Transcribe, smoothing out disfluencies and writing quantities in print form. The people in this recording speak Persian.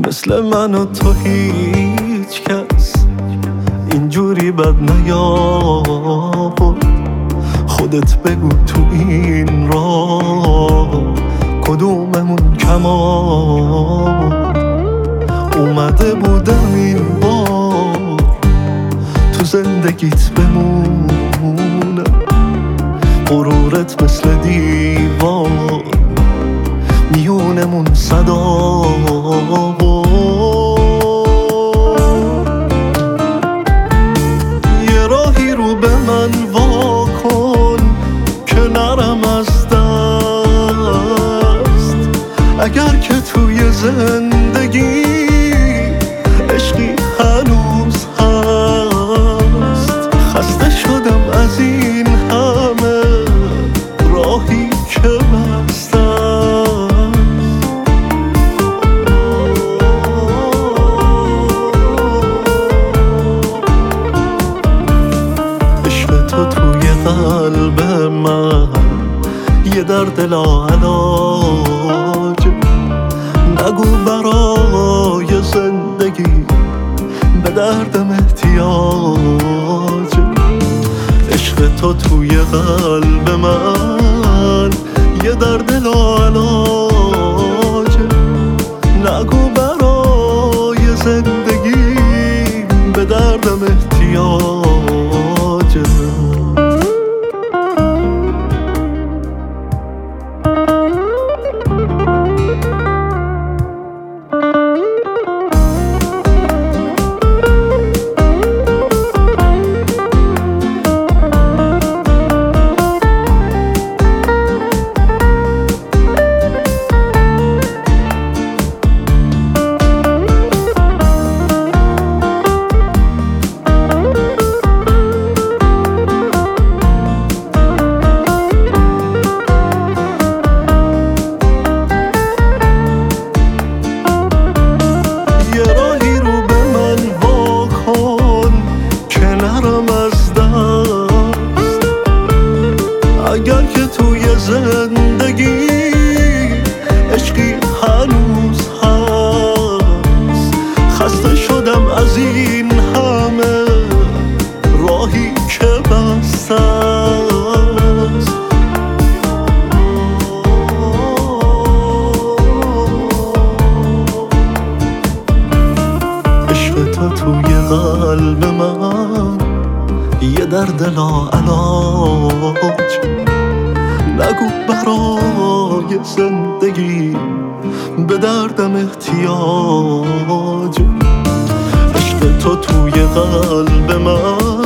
مثل من و تو هیچ کس اینجوری بد نیابود. خودت بگو تو این راه کدوممون کما اومده بودم این بار تو زندگیت بمونه. غرورت مثل دیوار میونمون صدا یه راهی رو به من وا کن که نرم از دست. اگر که توی زندگی عشقی هنوز هست. خسته شدم از این همه راهی که بسته قلب من یه درد لاعلاج. نگو برای زندگی به دردم احتیاج. عشق تو توی قلب من یه درد لاعلاج. نگو برای زندگی به دردم احتیاج. اگر که توی زندگی عشقی هنوز هست. خسته شدم از این همه راهی که بسته است. عشق تو توی قلب من یه درد لاعلاج. نگو برای زندگی به دردم احتیاج. عشق تو توی قلب من